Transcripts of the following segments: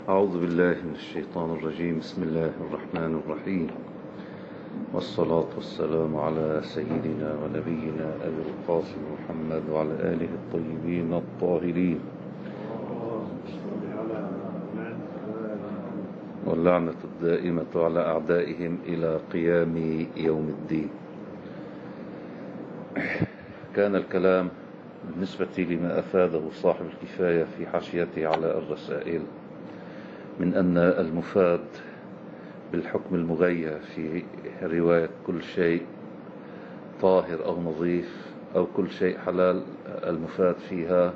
أعوذ بالله من الشيطان الرجيم. بسم الله الرحمن الرحيم، والصلاة والسلام على سيدنا ونبينا أبي القاسم محمد وعلى آله الطيبين الطاهرين، واللعنة الدائمة على أعدائهم إلى قيام يوم الدين. كان الكلام بالنسبة لما أفاده صاحب الكفاية في حاشيته على الرسائل من أن المفاد بالحكم المغير في رواية كل شيء طاهر أو نظيف أو كل شيء حلال، المفاد فيها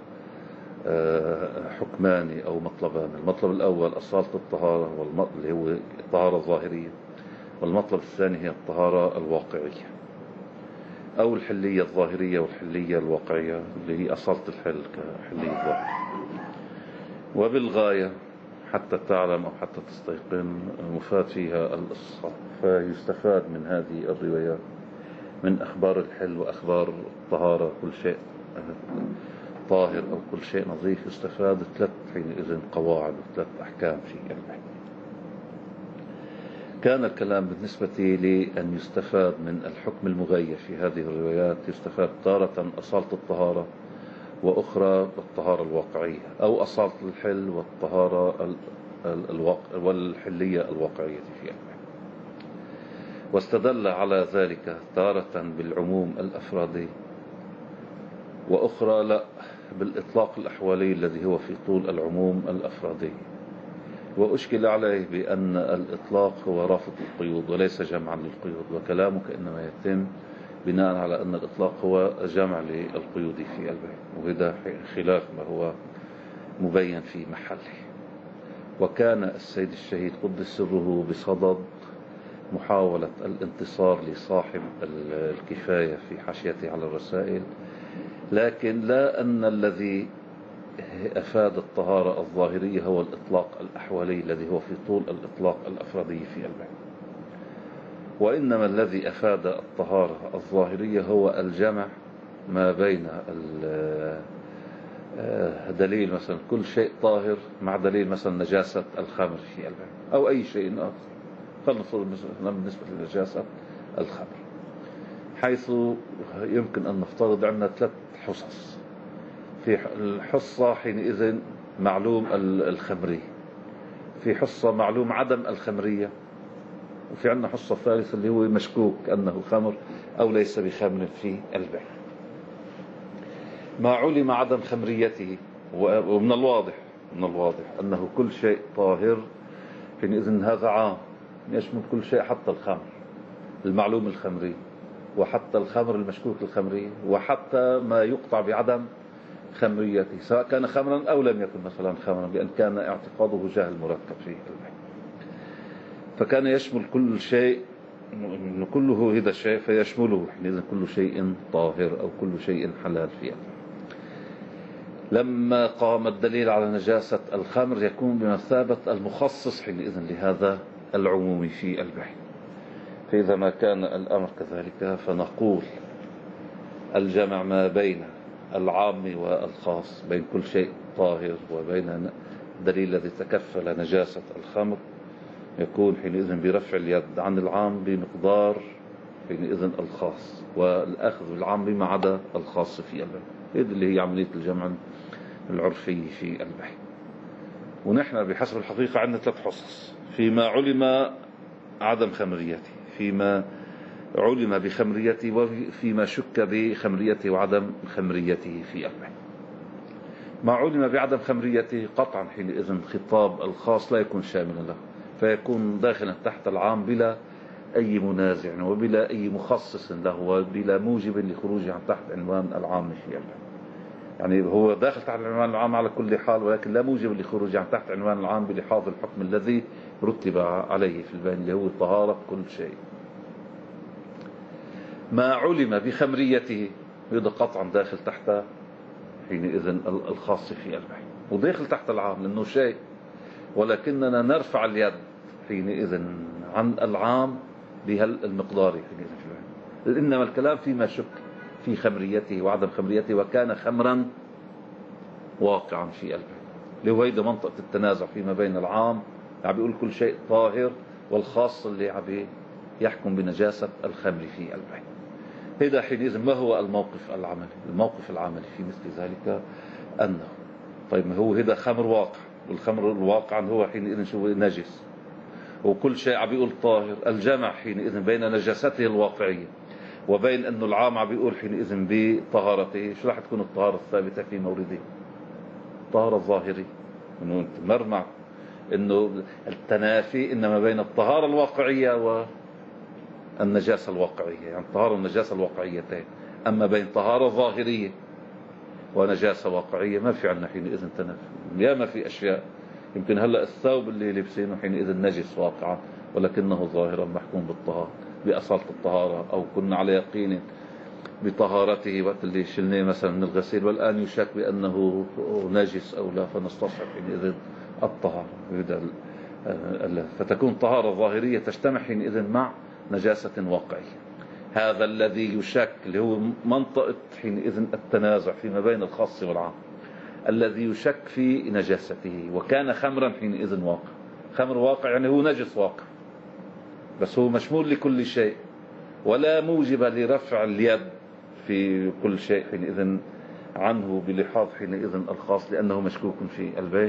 حكمان أو مطلبان. المطلب الأول أصالة الطهارة اللي هو الطهارة الظاهرية، والمطلب الثاني هي الطهارة الواقعية أو الحلية الظاهرية والحلية الواقعية اللي هي أصالة الحل كحلية ظاهرية. وبالغاية حتى تعلم أو حتى تستيقن المفاد فيها الإصحاء، فيستفاد من هذه الروايات من أخبار الحل وأخبار الطهارة، كل شيء طاهر أو كل شيء نظيف، يستفاد ثلاث حينئذ قواعد وثلاث أحكام في العلم. كان الكلام بالنسبة لأن يستفاد من الحكم المغير في هذه الروايات، يستفاد تارة أصالة الطهارة، وأخرى الطهارة الواقعية أو أصالة الحل والطهارة والحلية الواقعية في العلم. واستدل على ذلك تارة بالعموم الأفرادي، وأخرى لا بالإطلاق الأحوالي الذي هو في طول العموم الأفرادي. وأشكل عليه بأن الإطلاق هو رافض القيود وليس جمعا للقيود، وكلامك إنما يتم بناء على أن الإطلاق هو جمع للقيود في البيت، وهذا خلاف ما هو مبين في محله. وكان السيد الشهيد قدس سره بصدد محاولة الانتصار لصاحب الكفاية في حاشيته على الرسائل، لكن لا أن الذي أفاد الطهارة الظاهرية هو الإطلاق الأحوالي الذي هو في طول الإطلاق الأفرادي في البيت، وإنما الذي أفاد الطهارة الظاهرية هو الجمع ما بين دليل مثلا كل شيء طاهر مع دليل مثلا نجاسة الخمر في البيت أو أي شيء آخر. فلنفرض مثلا بالنسبة لنجاسة الخمر، حيث يمكن أن نفترض عندنا ثلاث حصص. في الحصة حينئذ معلوم الخمرية، في حصة معلوم عدم الخمرية، وفي عندنا حصة ثالثة اللي هو مشكوك أنه خمر أو ليس بخمر في البيع. ما علم عدم خمريته، ومن الواضح أنه كل شيء طاهر، حينئذ هذا عام يشمل كل شيء حتى الخمر المعلوم الخمري، وحتى الخمر المشكوك الخمري، وحتى ما يقطع بعدم خمريته سواء كان خمرا أو لم يكن مثلا خمرا، بأن كان اعتقاده جهل مركب فيه. فكان يشمل كل شيء، كله هذا الشيء فيشمله حينئذ كل شيء طاهر أو كل شيء حلال فيه. لما قام الدليل على نجاسة الخمر يكون بمثابة المخصص حينئذ لهذا العموم في البيع. فإذا ما كان الأمر كذلك فنقول الجمع ما بين العام والخاص، بين كل شيء طاهر وبين الدليل الذي تكفل نجاسة الخمر، يكون حينئذ برفع اليد عن العام بمقدار حينئذ الخاص، والأخذ بالعام بما عدا الخاص في البيع. هذه اللي هي عملية الجمع العرفي في البيع. ونحن بحسب الحقيقة عندنا ثلاث حصص: فيما علم عدم خمريته، فيما علم بخمريته، وفيما شك بخمريته وعدم خمريته في البيع. ما علم بعدم خمريته قطعا حينئذ خطاب الخاص لا يكون شاملا له، فيكون داخلا تحت العام بلا أي منازع وبلا أي مخصص له وبلا موجب لخروجه عن تحت عنوان العام في البيع. يعني هو داخل تحت عنوان العام على كل حال، ولكن لا موجب لخروجه عن تحت عنوان العام بلحاظ الحكم الذي رتب عليه في البيع اللي هو طهارة كل شيء. ما علم بخمريته يبقى قطعا داخل تحت حينئذ الخاص في البيع، وداخل تحت العام لأنه شيء، ولكننا نرفع اليد حينئذ عن العام بهالمقدار حينئذ في البيع. إنما الكلام فيما شك في خمريته وعدم خمريته، وكان خمرا واقعا في البيع، اللي هو هيدا منطقة التنازع فيما بين العام عم بيقول كل شيء طاهر، والخاص اللي عم يحكم بنجاسة الخمر في البيع. هذا حينئذ ما هو الموقف العملي؟ الموقف العملي في مثل ذلك أنه طيب ما هو هذا خمر واقع، والخمر الواقع هو حينئذ شو نجس، وكل شيء عم بيقول طاهر. الجمع حينئذ بين نجاسته الواقعية وبين أنه العام عم بيقول حينئذ بطهارته، شو راح تكون الطهارة الثابتة في مورده؟ الطهارة الظاهرية. انه مرمع انه التنافي انما بين الطهارة الواقعية والنجاسة الواقعية، يعني الطهارة والنجاسة الواقعيتين. اما بين طهارة ظاهرية ونجاسة واقعية ما في عندنا حينئذ تنافي. ياما في اشياء يمكن هلا الثوب اللي لبسينه حينئذ نجس واقعا ولكنه ظاهرا محكوم بالطهارة بأصالة الطهارة، او كنا على يقين بطهارته وقت اللي شلناه مثلا من الغسيل، والآن يشك بأنه نجس أو لا، فنستصحب حينئذ الطهارة. فتكون طهارة ظاهرية تجتمع حينئذ مع نجاسة واقعية. هذا الذي يشك اللي هو منطقة حينئذ التنازع فيما بين الخاص والعام، الذي يشك في نجاسته وكان خمرا حينئذ واقع. خمر واقع يعني هو نجس واقع، بس هو مشمول لكل شيء ولا موجب لرفع اليد في كل شيء حينئذ عنه بلحاظ حينئذ الخاص لأنه مشكوك في البيع.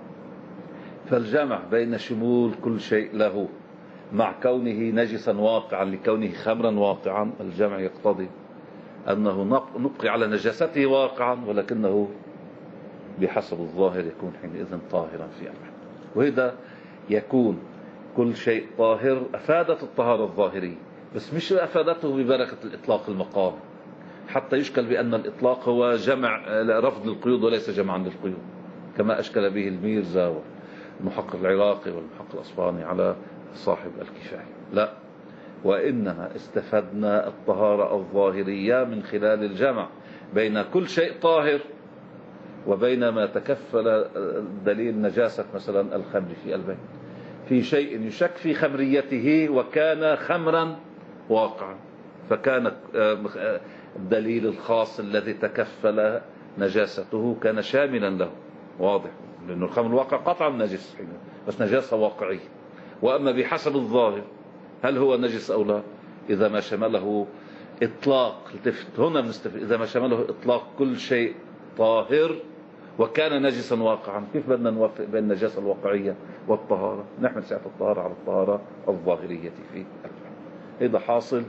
فالجمع بين شمول كل شيء له مع كونه نجسا واقعا لكونه خمرا واقعا، الجمع يقتضي أنه نبقي على نجاسته واقعا ولكنه بحسب الظاهر يكون حينئذ طاهرا في البيع. وهذا يكون كل شيء طاهر أفادت الطهارة الظاهرية، بس مش أفادته ببركة الإطلاق المقام، حتى يشكل بأن الإطلاق هو جمع رفض للقيود وليس جمعا للقيود، كما أشكل به الميرزا والمحقق العراقي والمحقق الأصفهاني على صاحب الكفاية. لا، وإنما استفدنا الطهارة الظاهرية من خلال الجمع بين كل شيء طاهر وبين ما تكفل دليل نجاسة مثلا الخمر في البيت، في شيء يشك في خمريته وكان خمرا واقعا، فكان الدليل الخاص الذي تكفل نجاسته كان شاملا له، واضح، لأنه الخمر الواقع قطعا نجس بس نجاسة واقعية. وأما بحسب الظاهر هل هو نجس أو لا؟ إذا ما شمله إطلاق، هنا بنستفيد، إذا ما شمله إطلاق كل شيء طاهر وكان نجسا واقعا، كيف بدنا نوفق بين النجاسة الواقعية والطهارة؟ نحمل ساعة الطهارة على الطهارة الظاهرية في الجمع. هذا حاصل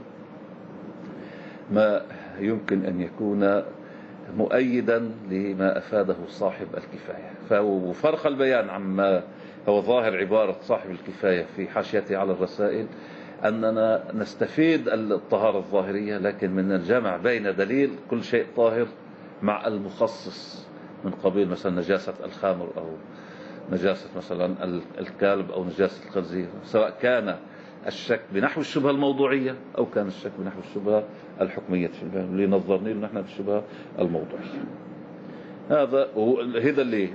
ما يمكن أن يكون مؤيدا لما أفاده صاحب الكفاية. وفرق البيان عما هو ظاهر عبارة صاحب الكفاية في حاشيته على الرسائل أننا نستفيد الطهارة الظاهرية لكن من الجمع بين دليل كل شيء طاهر مع المخصص من قبيل مثلا نجاسة الخامر أو نجاسة مثلا الكلب أو نجاسة الخنزير، سواء كان الشك بنحو الشبهة الموضوعية أو كان الشك بنحو الشبهة الحكمية في البيان، اللي نظرني له نحن بالشبهة الموضوعية. هذا اللي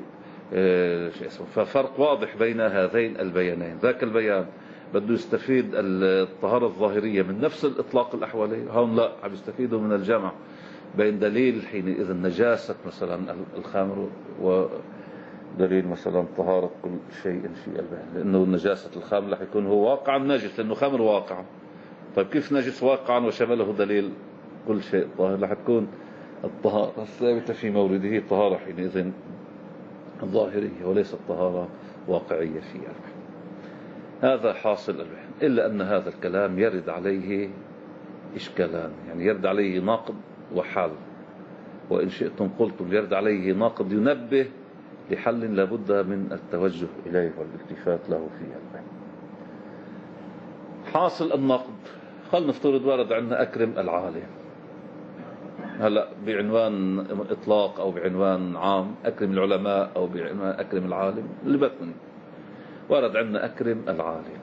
ففرق واضح بين هذين البيانين. ذاك البيان بده يستفيد الطهارة الظاهرية من نفس الإطلاق الأحوالي، هون لا، عم يستفيدوا من الجمع بين دليل حينئذ نجاسة مثلا الخمر ودليل مثلا طهارة كل شيء في البيان، لأنه نجاسة الخمر رح يكون هو واقعا نجس لأنه خمر واقعا. طيب كيف نجس واقعا وشمله دليل كل شيء طاهر؟ رح تكون الطهارة الثابتة في مورده طهارة حينئذ ظاهرية وليست طهارة واقعية في البيان. هذا حاصل البيان، إلا أن هذا الكلام يرد عليه إشكالان، يعني يرد عليه نقد وحل، وإن شئتم قلتم يرد عليه نقد ينبه لحل لابد من التوجه إليه والالتفات له في البيان. حاصل النقد، خلنا نفترض ورد عندنا أكرم العالم، هلا بعنوان إطلاق أو بعنوان عام، أكرم العلماء أو بعنوان أكرم العالم، اللي بتمنى ورد عندنا أكرم العالم.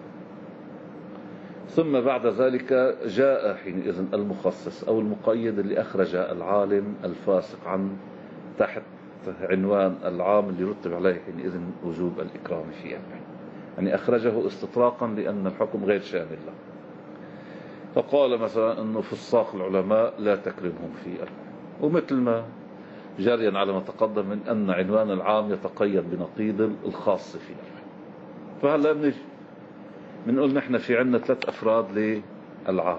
ثم بعد ذلك جاء حينئذ المخصص أو المقيد اللي أخرج العالم الفاسق عن تحت عنوان العام اللي يرتب عليه حينئذ وجوب الإكرام في البيان، يعني أخرجه استطراقا لأن الحكم غير شامل له. فقال مثلا أنه فساق العلماء لا تكرمهم في البيان، ومثل ما جريا على ما تقدم من أن عنوان العام يتقيد بنقيض الخاص فيه. فهلا بنجي بنقول نحن في عندنا 3 أفراد للعالم.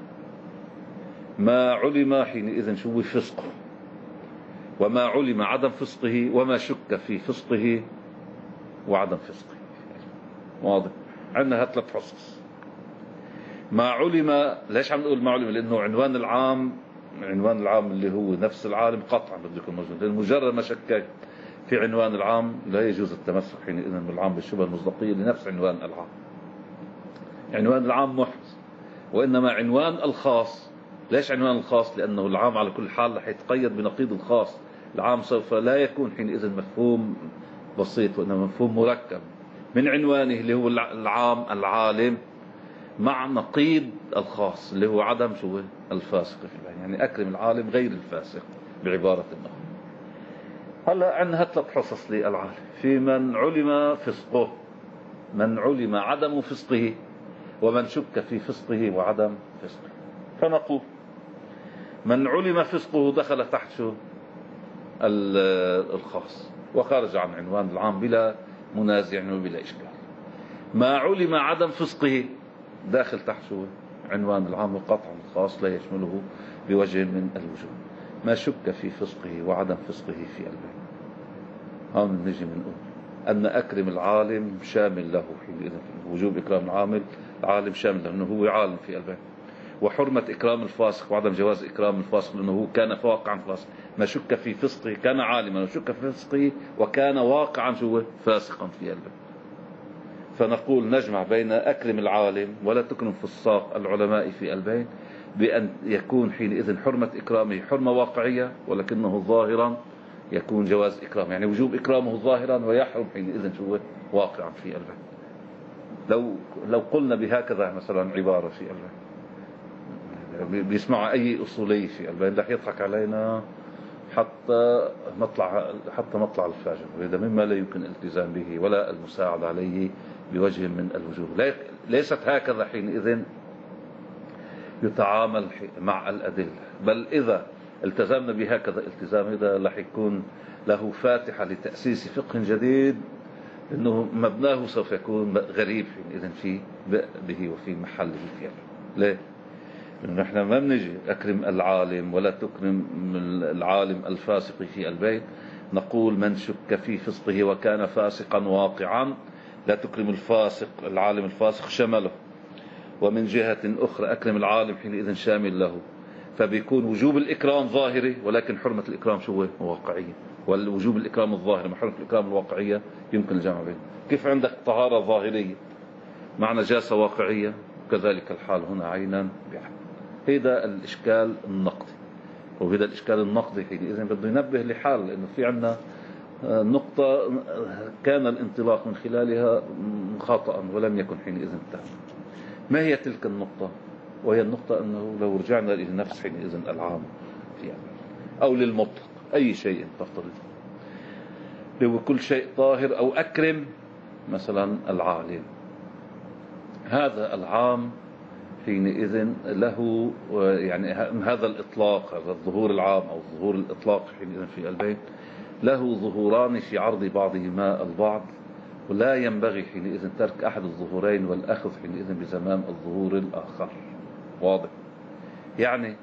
ما علم حينئذ شو فسقه، وما علم عدم فسقه، وما شك في فسقه وعدم فسقه. واضح؟ عندنا 3 حصص. ما علم، ليش عم نقول ما علم؟ لأنه عنوان العام اللي هو نفس العالم قطعا بده يكون موجود، لأن مجرد ما شكك في عنوان العام لا يجوز التمسك حينئذ بالعام بالشبهة المصداقية لنفس عنوان العام. عنوان العام محز، وإنما عنوان الخاص. ليش عنوان الخاص؟ لأنه العام على كل حال رح يتقيد بنقيض الخاص. العام سوف لا يكون حينئذ مفهوم بسيط، وإنما مفهوم مركب من عنوانه اللي هو العام العالم مع نقيض الخاص اللي هو عدم شو الفاسق في البين، يعني أكرم العالم غير الفاسق بعبارة أخرى. هلا عندنا 3 حصص للعالم. في من علم فسقه، من علم عدم فسقه، ومن شك في فسقه وعدم فسقه. فنقول من علم فسقه دخل تحت شو الخاص وخرج عن عنوان العام بلا منازع وبلا إشكال. ما علم عدم فسقه داخل تحت شو عنوان العام وقطعا الخاص لا يشمله بوجه من الوجوه. ما شك في فسقه وعدم فسقه في البين. هون نجي بنقول أن أكرم العالم شامل له حينئذ وجوب إكرام العالم شامل له لأنه هو عالم في البين، وحرمة إكرام الفاسق وعدم جواز إكرام الفاسق لأنه هو كان واقعا فاسق. ما شك في فسقه كان عالما، وشك في فسقه وكان واقعا شو فاسقا في البين. فنقول نجمع بين أكرم العالم ولا تكرم فساق العلماء في البين بأن يكون حينئذ حرمة إكرامه حرمة واقعية، ولكنه ظاهرا يكون جواز إكرام، يعني وجوب إكرامه ظاهرا ويحرم حينئذ شو واقعا في البين. لو قلنا بهكذا مثلا عبارة في البين بيسمع أي أصولي في البين رح يضحك علينا حتى مطلع الفجر، وهذا مما لا يمكن الالتزام به ولا المساعد عليه بوجه من الوجوه. ليست هكذا حينئذ يتعامل مع الأدلة، بل إذا التزمنا بهكذا التزام هذا رح يكون له فاتحة لتأسيس فقه جديد، إنه مبناه سوف يكون غريب حينئذ في به وفي محله فيه. ليه؟ لأنه نحن ما بنجي أكرم العالم ولا تكرم العالم الفاسق في البيت. نقول من شك في فسقه وكان فاسقا واقعا لا تكرم الفاسق العالم الفاسق شمله، ومن جهة أخرى أكرم العالم حينئذ شامل له، فبيكون وجوب الإكرام ظاهري ولكن حرمة الإكرام شو واقعية، والوجوب الإكرام الظاهري مع حرمة الإكرام الواقعية يمكن الجمع بينهم. كيف عندك طهارة ظاهرية مع نجاسة واقعية، كذلك الحال هنا عينا بعين. هذا الإشكال النقدي، وهذا الإشكال النقدي حينئذ بده ينبه لحال، لأنه في عندنا نقطة كان الانطلاق من خلالها خطأ ولم يكن حينئذ تاما. ما هي تلك النقطة؟ وهي النقطة أنه لو رجعنا إلى نفس حينئذ العام فيها أو للمطلق أي شيء تفترض لو كل شيء طاهر أو أكرم مثلا العالم، هذا العام حينئذ له يعني هذا الإطلاق، هذا الظهور العام أو ظهور الإطلاق حينئذ في البيت له ظهوران في عرض بعضهما البعض، ولا ينبغي حينئذ ترك أحد الظهورين والأخذ حينئذ بزمام الظهور الآخر. واضح؟ يعني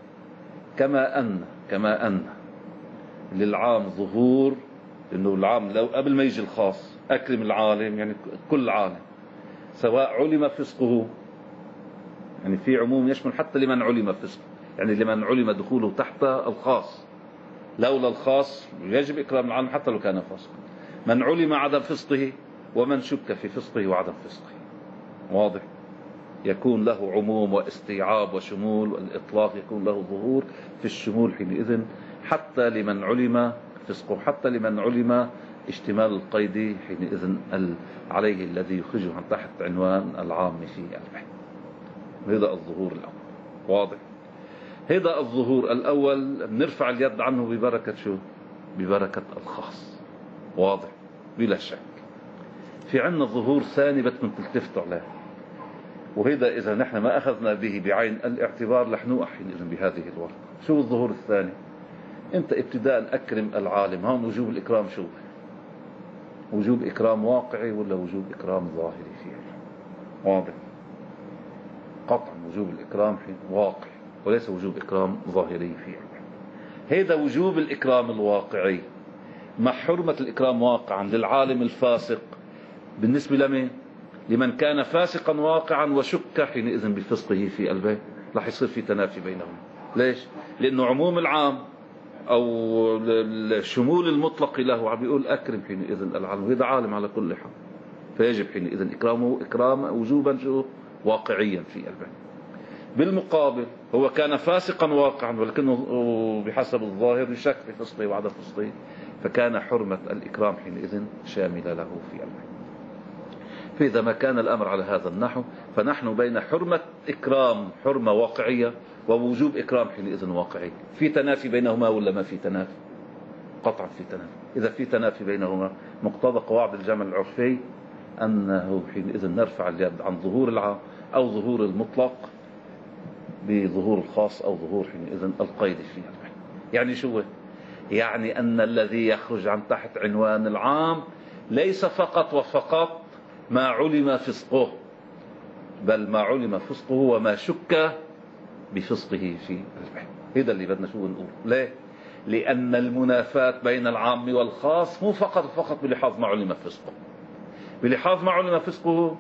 كما أن للعام ظهور، إنه العام لو قبل ما يجي الخاص أكرم العالم يعني كل عالم سواء علم فسقه، يعني في عموم يشمل حتى لمن علم فسقه، يعني لمن علم دخوله تحت الخاص، لولا الخاص يجب إكرام العالم حتى لو كان فاسقا. من علم عدم فسقه ومن شك في فسقه وعدم فسقه. واضح؟ يكون له عموم واستيعاب وشمول، والإطلاق يكون له ظهور في الشمول حينئذ حتى لمن علم فسقه، حتى لمن علم اشتمال القيد حينئذ عليه الذي يخرجه عن تحت عنوان العام في البحث. هذا الظهور الأول. واضح؟ هذا الظهور الأول بنرفع اليد عنه ببركة شو؟ ببركة الخاص. واضح؟ بلا شك. في عنا ظهور ثاني بدكم تلتفتوا عليه، وهذا إذا نحن ما أخذنا به بعين الاعتبار رح نوقع حينئذ بهذه الورقة. شو الظهور الثاني؟ أنت ابتداء أكرم العالم. هون وجوب الإكرام شو؟ وجوب إكرام واقعي ولا وجوب إكرام ظاهري فيه؟ واضح. قطعا وجوب الإكرام واقعي وليس وجوب إكرام ظاهري فيه. هذا وجوب الإكرام الواقعي مع حرمة الإكرام واقعا للعالم الفاسق بالنسبة لمن؟ لمن كان فاسقا واقعا وشك حينئذ بفسقه في قلبه، راح يصير في تنافي بينهم. ليش؟ لأنه عموم العام أو الشمول المطلق له عم بيقول أكرم حينئذ العالم، وهذا عالم على كل حال، فيجب حينئذ إكرامه إكرام وجوبا شو؟ واقعيا في قلبه. بالمقابل هو كان فاسقا واقعا ولكنه بحسب الظاهر يشك في فسقه وعدم فسقه، فكان حرمة الإكرام حينئذ شاملة له في قلبه. فإذا ما كان الأمر على هذا النحو فنحن بين حرمة إكرام حرمة واقعية ووجوب إكرام حينئذ واقعي. في تنافي بينهما ولا ما في تنافي؟ قطعا في تنافي. إذا في تنافي بينهما مقتضى قواعد الجمع العرفي أنه حينئذ نرفع اليد عن ظهور العام أو ظهور المطلق بظهور الخاص أو ظهور حينئذ القيد فيه. يعني شو؟ يعني أن الذي يخرج عن تحت عنوان العام ليس فقط وفقط ما علم فسقه، بل ما علم فسقه وما شك بفسقه في البحث. هذا اللي بدنا شو نقول. ليه؟ لأن المنافاة بين العام والخاص مو فقط بلحاظ ما علم فسقه، بلحاظ ما علم فسقه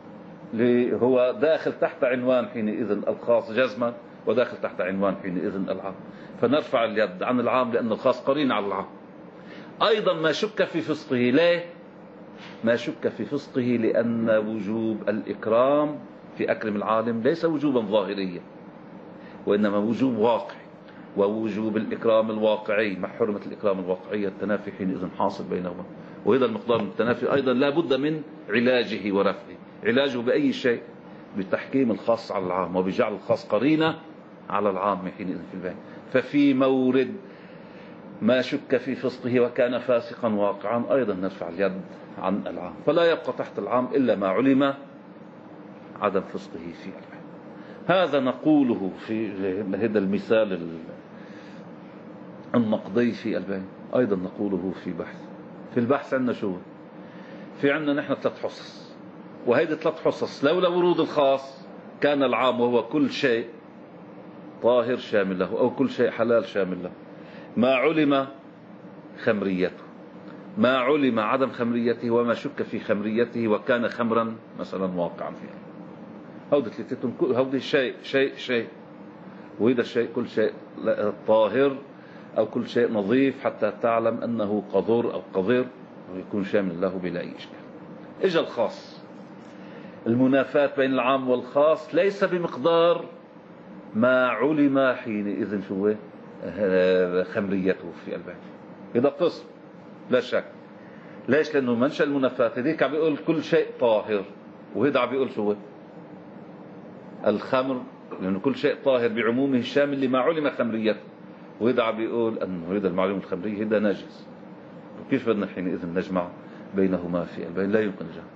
هو داخل تحت عنوان حينئذ الخاص جزما وداخل تحت عنوان حينئذ العام، فنرفع اليد عن العام لأن الخاص قرين على العام. أيضا ما شك في فسقه. ليه؟ ما شك في فسقه لأن وجوب الإكرام في أكرم العالم ليس وجوبا ظاهريا وإنما وجوب واقعي، ووجوب الإكرام الواقعي مع حرمة الإكرام الواقعية التنافي حينئذ حاصل بينهما. وهذا المقدار من التنافي أيضا لا بد من علاجه ورفعه. علاجه بأي شيء؟ بتحكيم الخاص على العام وبجعل الخاص قرينة على العام حينئذ في البيان. ففي مورد ما شك في فسقه وكان فاسقا واقعا أيضا نرفع اليد عن العام، فلا يبقى تحت العام إلا ما علم عدم فسقه في البيان. هذا نقوله في هذا المثال النقضي في البيان. أيضا نقوله في بحث. في البحث عندنا شو؟ في عندنا نحن 3 حصص، وهيدي 3 حصص لولا ورود الخاص كان العام وهو كل شيء طاهر شامل له أو كل شيء حلال شامل له. ما علم خمريته، ما علم عدم خمريته، وما شك في خمريته وكان خمرا مثلا واقعا فيه. هودي 3 هودي شيء وهذا الشيء كل شيء طاهر أو كل شيء نظيف حتى تعلم أنه قذر أو قذر ويكون شامل له بلا أي إشكال. إجا الخاص. المنافاة بين العام والخاص ليس بمقدار ما علم حينئذ شو خمريته في البيت. هذا قسم لا شك. ليش؟ لأنه منشأ المنافاة هذيك عم بيقول كل شيء طاهر، وهذا عم بيقول شو الخمر، لأنه كل شيء طاهر بعمومه الشامل لما علم خمريته، وهذا عم بيقول أنه هذا المعلوم الخمري هذا نجس. كيف بدنا حينئذ نجمع بينهما في البين؟ لا يمكن الجمع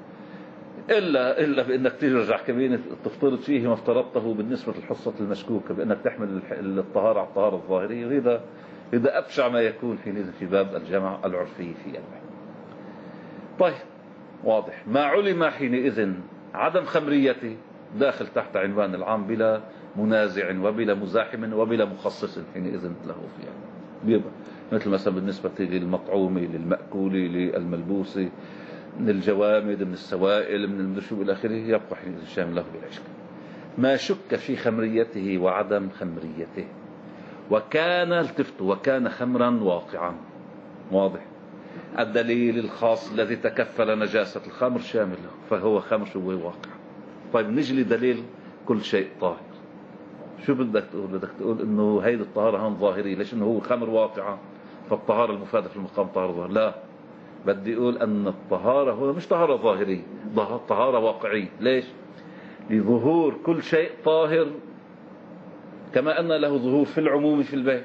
إلا بأنك ترجع كمان تفترض فيه ما افترضته بالنسبة للحصة المشكوكة بأنك تحمل الطهارة على الطهارة الظاهرية، وهذا أبشع ما يكون حينئذ في باب الجمع العرفي في البين. طيب واضح. ما علم حينئذ عدم خمريته داخل تحت عنوان العام بلا منازع وبلا مزاحم وبلا مخصص حينئذ له فيها. مثل مثلا بالنسبة للمطعوم للمأكول للملبوس من الجوامد من السوائل من المشروب إلى آخره يبقى حينئذ شامل له بلا إشكال. ما شك في خمريته وعدم خمريته وكان التفتوا وكان خمرا واقعا. واضح. الدليل الخاص الذي تكفل نجاسة الخمر شامل له فهو خمر شو واقع. طيب نجي لدليل كل شيء طاهر. شو بدك تقول؟ بدك تقول انه هيدي الطهارة هون ظاهرية. ليش؟ انه هو خمر واقعة فالطهارة المفادة في المقام طهارة ظاهرية. لا، بدي اقول ان الطهارة هو مش طهارة ظاهرية، طهارة واقعية. ليش؟ لظهور كل شيء طاهر كما ان له ظهور في العموم في البيت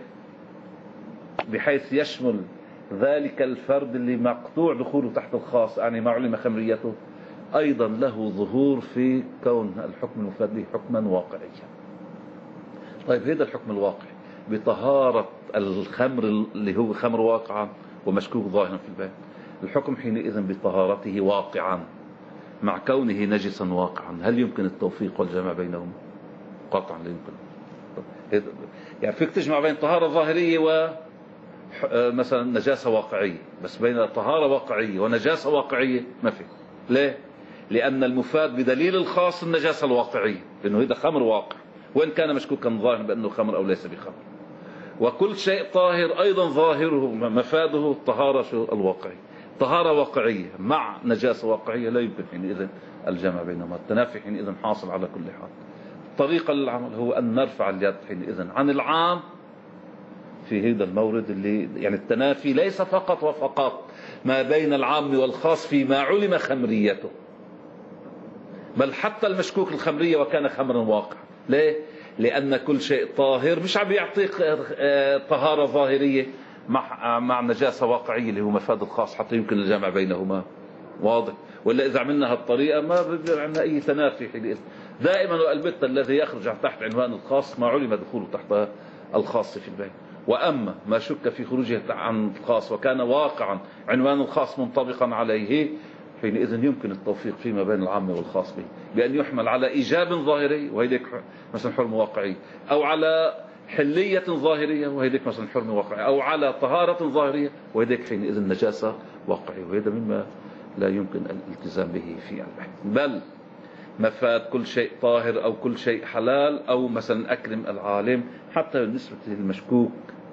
بحيث يشمل ذلك الفرد اللي مقطوع دخوله تحت الخاص يعني ما علم خمريته أيضا له ظهور في كون الحكم المفاد به حكما واقعيا. طيب هذا الحكم الواقعي بطهارة الخمر اللي هو خمر واقعا ومشكوك ظاهرا في البيع، الحكم حينئذ بطهارته واقعا مع كونه نجسا واقعا. هل يمكن التوفيق والجمع بينهما؟ قطعا لا يمكن. يعني فيك تجمع بين طهارة ظاهرية ومثلا نجاسة واقعية، بس بين طهارة واقعية ونجاسة واقعية ما في. ليه؟ لأن المفاد بدليل الخاص النجاسة الواقعية، لأنه هذا خمر واقع وإن كان مشكوكا ظاهرا بأنه خمر أو ليس بخمر. وكل شيء طاهر أيضا ظاهره مفاده الطهارة الواقعية. طهارة واقعية مع نجاسة واقعية لا يمكن حينئذ الجمع بينهما، التنافي حينئذ حاصل على كل حال. الطريقة للعمل هو أن نرفع اليد حينئذ عن العام في هذا المورد، اللي يعني التنافي ليس فقط وفقط ما بين العام والخاص فيما علم خمريته، بل حتى المشكوك الخمرية وكان خمرا واقع. ليه؟ لأن كل شيء طاهر مش عم يعطيك طهارة ظاهرية مع نجاسة واقعية اللي هو مفاد الخاص حتى يمكن الجمع بينهما. واضح؟ ولا إذا عملنا هالطريقة ما بيصير عندنا أي تنافي حينئذ. دائما والبت الذي يخرج تحت عنوان الخاص ما علم دخوله تحت الخاص في البيع. وأما ما شك في خروجه عن الخاص وكان واقعا عنوان الخاص منطبقا عليه، حينئذ يمكن التوفيق فيما بين العام والخاص به بأن يحمل على إيجاب ظاهري وهيديك مثلا حرمة واقعية، أو على حلية ظاهرية وهيديك مثلا حرمة واقعية، أو على طهارة ظاهرية وهيديك حينئذ نجاسة واقعية. وهذا مما لا يمكن الالتزام به في البحث. بل مفاد كل شيء طاهر أو كل شيء حلال، أو مثلا أكرم العالم حتى بالنسبة للمشكوك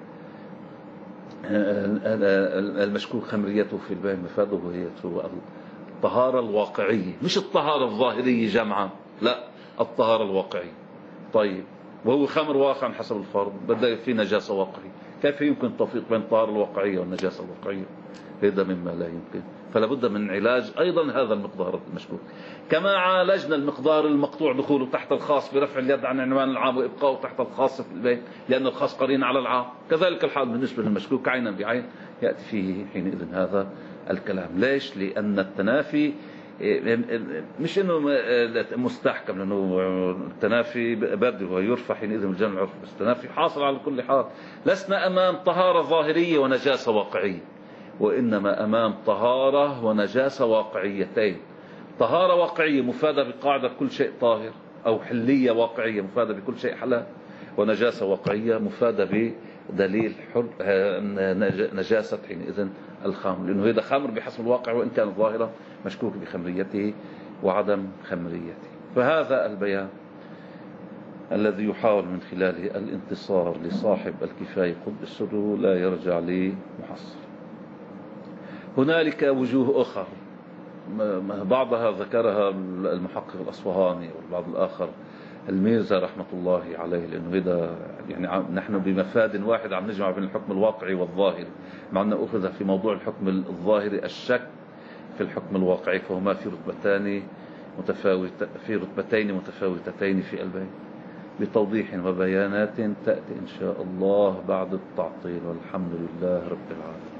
المشكوك خمريته في البيع مفاده هي الطهارة الواقعية، مش الطهارة الظاهرية جمعا، لا الطهارة الواقعية. طيب وهو خمر واقعا حسب الفرض بدأ في نجاسة واقعية، كيف يمكن التوفيق بين الطهارة الواقعية والنجاسة الواقعية؟ هذا مما لا يمكن. فلا بد من علاج أيضا هذا المقدار المشكوك، كما عالجنا المقدار المقطوع دخوله تحت الخاص برفع اليد عن عنوان العام وإبقاؤه تحت الخاص في البيت لأن الخاص قرين على العام. كذلك الحال بالنسبة للمشكوك عينا بعين يأتي فيه حينئذ هذا الكلام. ليش؟ لأن التنافي مش انه مستحكم، لانه التنافي برد ويرفع حينئذ الجمع العرفي، بس التنافي حاصل على كل حال. لسنا امام طهارة ظاهرية ونجاسة واقعية، وانما امام طهارة ونجاسة واقعيتين. طهارة واقعية مفادة بقاعدة كل شيء طاهر، او حلية واقعية مفادة بكل شيء حلال، ونجاسة واقعية مفادة بدليل نجاسة حينئذ الخمر، لأنه هذا خمر بحسب الواقع وإن كان ظاهرا مشكوك بخمريته وعدم خمريته. فهذا البيان الذي يحاول من خلاله الانتصار لصاحب الكفاية قطب السر لا يرجع لمحصل. هنالك وجوه أخرى بعضها ذكرها المحقق الأصفهاني والبعض الآخر الميرزا رحمة الله عليه، لأنه هذا يعني نحن بمفاد واحد عم نجمع بين الحكم الواقعي والظاهري، مع أنه أخذ في موضوع الحكم الظاهري الشك في الحكم الواقعي، فهما في رتبتين متفاوتتين في البيان بتوضيح وبيانات تأتي إن شاء الله بعد التعطيل. والحمد لله رب العالمين.